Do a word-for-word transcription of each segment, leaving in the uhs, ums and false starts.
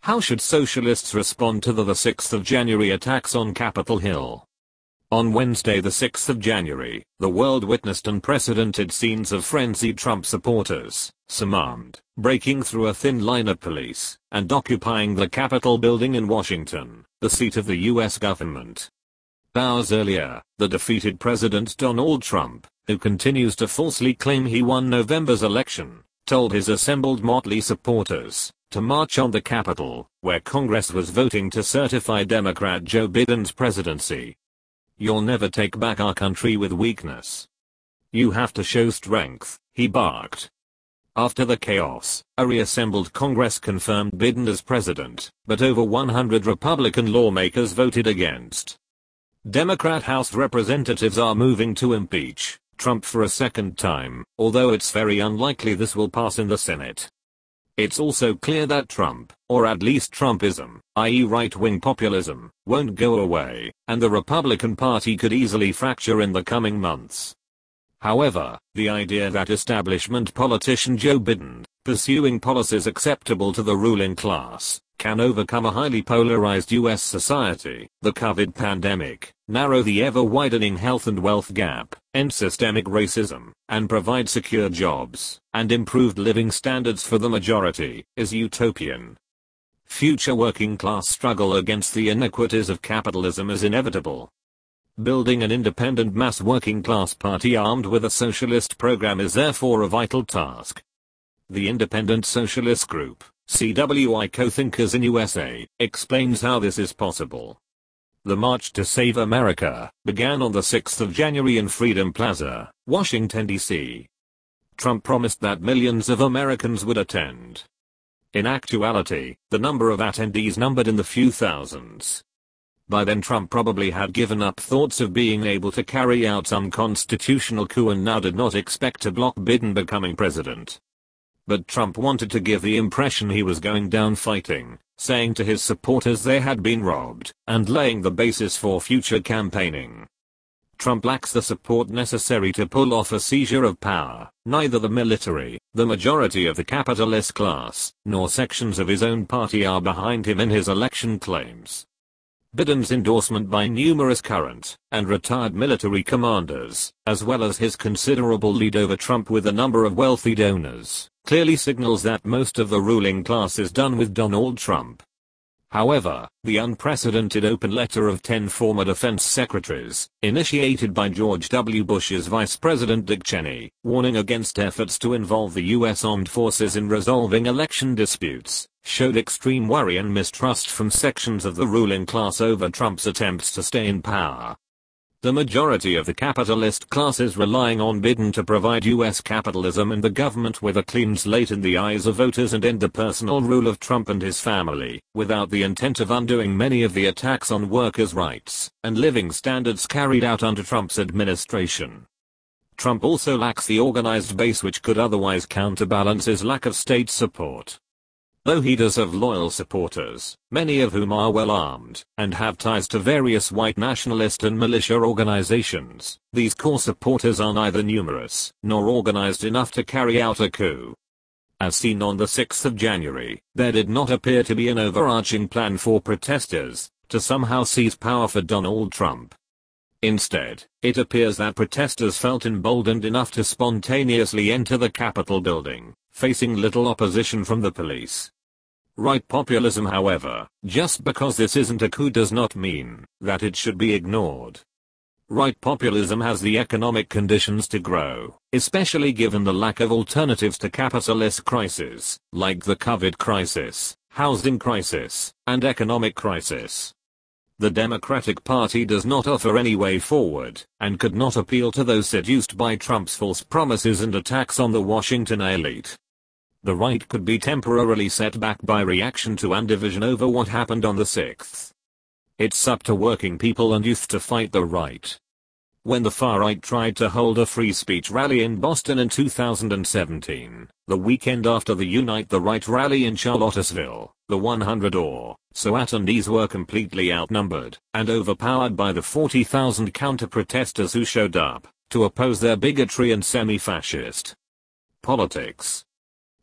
How should socialists respond to the, the sixth of January attacks on Capitol Hill? On Wednesday the sixth of January, the world witnessed unprecedented scenes of frenzied Trump supporters, some armed, breaking through a thin line of police, and occupying the Capitol building in Washington, the seat of the U S government. Hours earlier, the defeated President Donald Trump, who continues to falsely claim he won November's election, told his assembled motley supporters to march on the Capitol, where Congress was voting to certify Democrat Joe Biden's presidency. "You'll never take back our country with weakness. You have to show strength," he barked. After the chaos, a reassembled Congress confirmed Biden as president, but over one hundred Republican lawmakers voted against. Democrat House representatives are moving to impeach Trump for a second time, although it's very unlikely this will pass in the Senate. It's also clear that Trump, or at least Trumpism, that is right-wing populism, won't go away, and the Republican Party could easily fracture in the coming months. However, the idea that establishment politician Joe Biden, pursuing policies acceptable to the ruling class, can overcome a highly polarized U S society, the COVID pandemic, narrow the ever-widening health and wealth gap, end systemic racism, and provide secure jobs and improved living standards for the majority, is utopian. Future working class struggle against the iniquities of capitalism is inevitable. Building an independent mass working class party armed with a socialist program is therefore a vital task. The Independent Socialist Group, C W I Co-Thinkers in U S A, explains how this is possible. The March to Save America began on the sixth of January in Freedom Plaza, Washington, D C Trump promised that millions of Americans would attend. In actuality, the number of attendees numbered in the few thousands. By then Trump probably had given up thoughts of being able to carry out some constitutional coup and now did not expect to block Biden becoming president. But Trump wanted to give the impression he was going down fighting, saying to his supporters they had been robbed, and laying the basis for future campaigning. Trump lacks the support necessary to pull off a seizure of power. Neither the military, the majority of the capitalist class, nor sections of his own party are behind him in his election claims. Biden's endorsement by numerous current and retired military commanders, as well as his considerable lead over Trump with a number of wealthy donors, clearly signals that most of the ruling class is done with Donald Trump. However, the unprecedented open letter of ten former defense secretaries, initiated by George W. Bush's Vice President Dick Cheney, warning against efforts to involve the U S Armed Forces in resolving election disputes, showed extreme worry and mistrust from sections of the ruling class over Trump's attempts to stay in power. The majority of the capitalist class is relying on Biden to provide U S capitalism and the government with a clean slate in the eyes of voters and end the personal rule of Trump and his family, without the intent of undoing many of the attacks on workers' rights and living standards carried out under Trump's administration. Trump also lacks the organized base which could otherwise counterbalance his lack of state support. Though he does have loyal supporters, many of whom are well armed and have ties to various white nationalist and militia organizations, these core supporters are neither numerous nor organized enough to carry out a coup. As seen on the sixth of January, there did not appear to be an overarching plan for protesters to somehow seize power for Donald Trump. Instead, it appears that protesters felt emboldened enough to spontaneously enter the Capitol building, facing little opposition from the police. Right populism, however, just because this isn't a coup does not mean that it should be ignored. Right populism has the economic conditions to grow, especially given the lack of alternatives to capitalist crises, like the COVID crisis, housing crisis, and economic crisis. The Democratic Party does not offer any way forward, and could not appeal to those seduced by Trump's false promises and attacks on the Washington elite. The right could be temporarily set back by reaction to and division over what happened on the sixth. It's up to working people and youth to fight the right. When the far right tried to hold a free speech rally in Boston in two thousand seventeen, the weekend after the Unite the Right rally in Charlottesville, the one hundred or so attendees were completely outnumbered and overpowered by the forty thousand counter-protesters who showed up to oppose their bigotry and semi-fascist politics.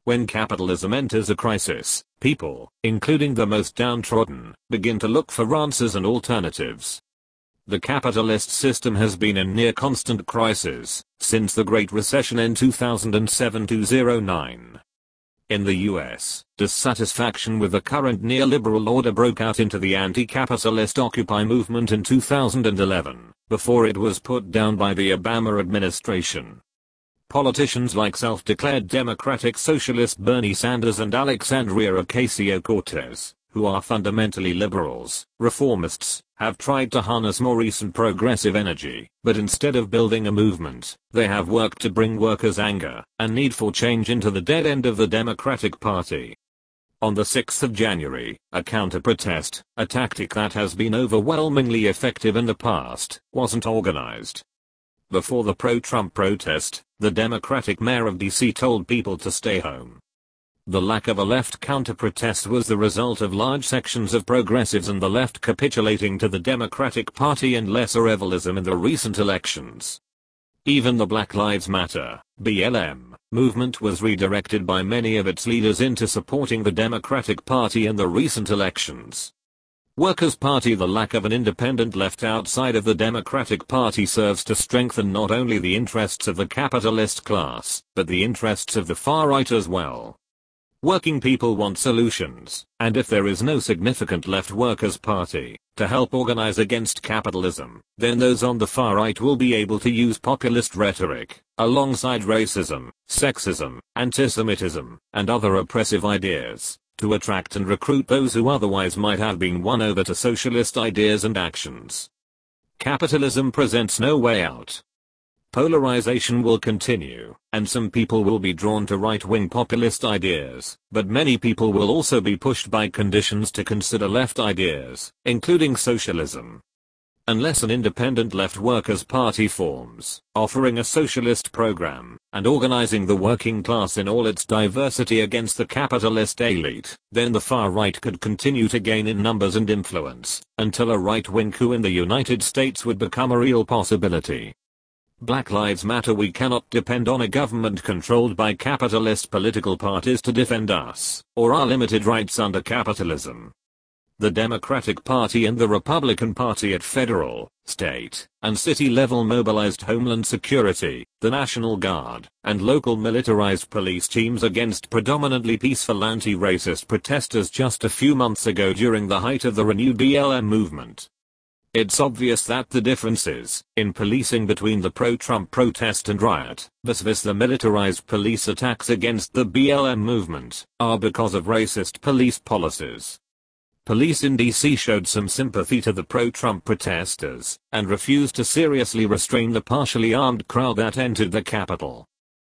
When capitalism enters a crisis, people, including the most downtrodden, begin to look for answers and alternatives. The capitalist system has been in near constant crisis since the Great Recession in two thousand seven to two thousand nine. In the U S, dissatisfaction with the current neoliberal order broke out into the anti-capitalist Occupy movement in two thousand eleven, before it was put down by the Obama administration. Politicians like self-declared Democratic Socialist Bernie Sanders and Alexandria Ocasio-Cortez, who are fundamentally liberals, reformists, have tried to harness more recent progressive energy, but instead of building a movement, they have worked to bring workers' anger and need for change into the dead end of the Democratic Party. On the sixth of January, a counter-protest, a tactic that has been overwhelmingly effective in the past, wasn't organized. Before the pro-Trump protest, the Democratic mayor of D C told people to stay home. The lack of a left counter-protest was the result of large sections of progressives and the left capitulating to the Democratic Party and lesser evilism in the recent elections. Even the Black Lives Matter, B L M, movement was redirected by many of its leaders into supporting the Democratic Party in the recent elections. Workers' Party. The lack of an independent left outside of the Democratic Party serves to strengthen not only the interests of the capitalist class, but the interests of the far right as well. Working people want solutions, and if there is no significant left Workers' Party to help organize against capitalism, then those on the far right will be able to use populist rhetoric, alongside racism, sexism, antisemitism, and other oppressive ideas, to attract and recruit those who otherwise might have been won over to socialist ideas and actions. Capitalism presents no way out. Polarization will continue, and some people will be drawn to right-wing populist ideas, but many people will also be pushed by conditions to consider left ideas, including socialism. Unless an independent left Workers' Party forms, offering a socialist program, and organizing the working class in all its diversity against the capitalist elite, then the far right could continue to gain in numbers and influence, until a right-wing coup in the United States would become a real possibility. Black Lives Matter. We cannot depend on a government controlled by capitalist political parties to defend us, or our limited rights under capitalism. The Democratic Party and the Republican Party at federal, state, and city level mobilized Homeland Security, the National Guard, and local militarized police teams against predominantly peaceful anti-racist protesters just a few months ago during the height of the renewed B L M movement. It's obvious that the differences in policing between the pro-Trump protest and riot versus the militarized police attacks against the B L M movement are because of racist police policies. Police in D C showed some sympathy to the pro-Trump protesters and refused to seriously restrain the partially armed crowd that entered the Capitol.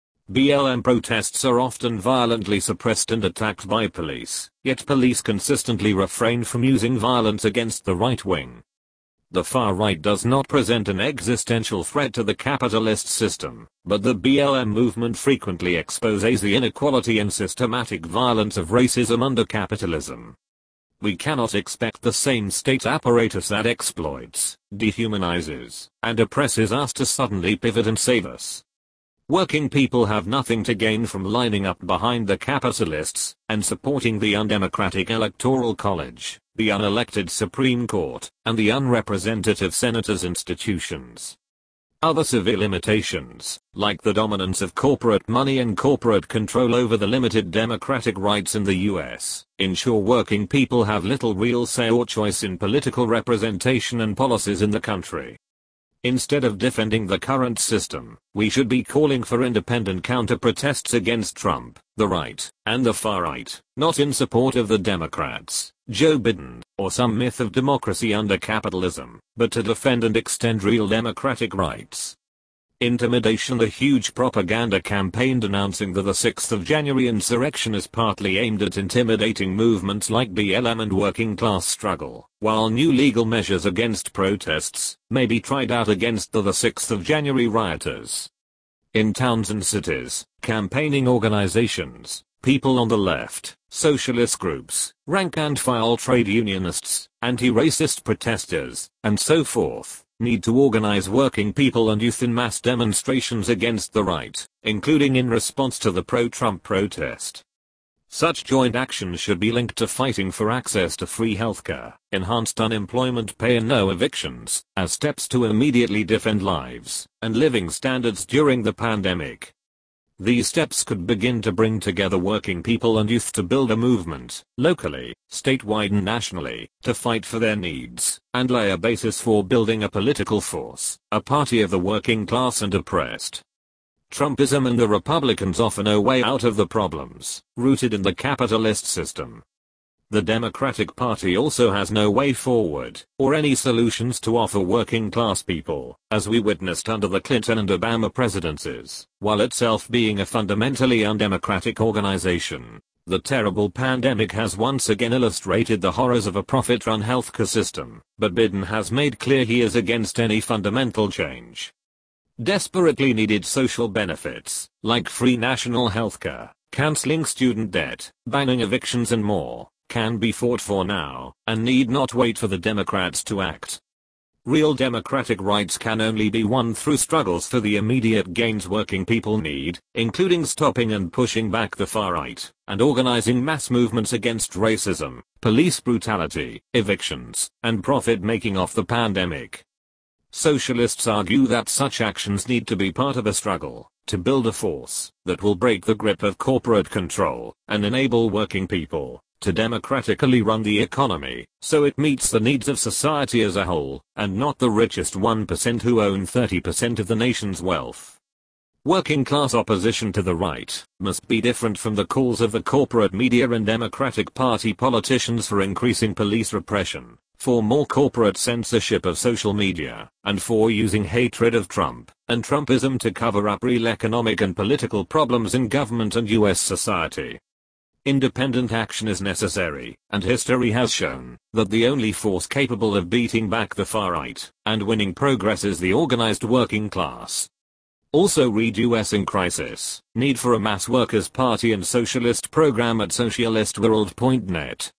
B L M protests are often violently suppressed and attacked by police, yet police consistently refrain from using violence against the right wing. The far right does not present an existential threat to the capitalist system, but the B L M movement frequently exposes the inequality and systematic violence of racism under capitalism. We cannot expect the same state apparatus that exploits, dehumanizes, and oppresses us to suddenly pivot and save us. Working people have nothing to gain from lining up behind the capitalists and supporting the undemocratic Electoral College, the unelected Supreme Court, and the unrepresentative senators' institutions. Other severe limitations, like the dominance of corporate money and corporate control over the limited democratic rights in the U S, ensure working people have little real say or choice in political representation and policies in the country. Instead of defending the current system, we should be calling for independent counter-protests against Trump, the right, and the far right, not in support of the Democrats, Joe Biden, or some myth of democracy under capitalism, but to defend and extend real democratic rights. Intimidation. The huge propaganda campaign denouncing the sixth of January insurrection is partly aimed at intimidating movements like B L M and working class struggle, while new legal measures against protests may be tried out against the sixth of January rioters. In towns and cities, campaigning organizations, people on the left, socialist groups, rank-and-file trade unionists, anti-racist protesters, and so forth, need to organize working people and youth in mass demonstrations against the right, including in response to the pro-Trump protest. Such joint actions should be linked to fighting for access to free healthcare, enhanced unemployment pay and no evictions, as steps to immediately defend lives and living standards during the pandemic. These steps could begin to bring together working people and youth to build a movement, locally, statewide and nationally, to fight for their needs, and lay a basis for building a political force, a party of the working class and oppressed. Trumpism and the Republicans offer no way out of the problems, rooted in the capitalist system. The Democratic Party also has no way forward, or any solutions to offer working class people, as we witnessed under the Clinton and Obama presidencies, while itself being a fundamentally undemocratic organization. The terrible pandemic has once again illustrated the horrors of a profit-run healthcare system, but Biden has made clear he is against any fundamental change. Desperately needed social benefits, like free national healthcare, canceling student debt, banning evictions and more, can be fought for now, and need not wait for the Democrats to act. Real democratic rights can only be won through struggles for the immediate gains working people need, including stopping and pushing back the far right, and organizing mass movements against racism, police brutality, evictions, and profit-making off the pandemic. Socialists argue that such actions need to be part of a struggle to build a force that will break the grip of corporate control and enable working people to democratically run the economy, so it meets the needs of society as a whole, and not the richest one percent who own thirty percent of the nation's wealth. Working class opposition to the right must be different from the calls of the corporate media and Democratic Party politicians for increasing police repression, for more corporate censorship of social media, and for using hatred of Trump and Trumpism to cover up real economic and political problems in government and U S society. Independent action is necessary, and history has shown that the only force capable of beating back the far right and winning progress is the organized working class. Also read U S in Crisis, Need for a Mass Workers' Party and Socialist Program at socialist world dot net.